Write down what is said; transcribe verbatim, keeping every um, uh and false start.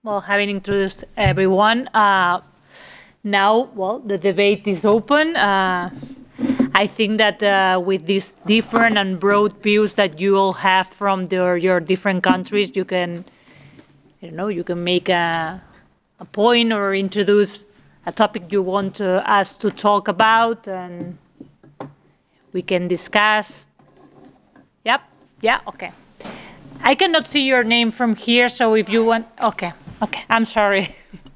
Well, having introduced everyone, uh, now, well, the debate is open. Uh, I think that uh, with these different and broad views that you all have from the, your different countries, you can, I don't know, you can make a, a point or introduce a topic you want uh, us to talk about, and we can discuss. Yep, yeah, okay. I cannot see your name from here, so if you want, okay, okay, I'm sorry.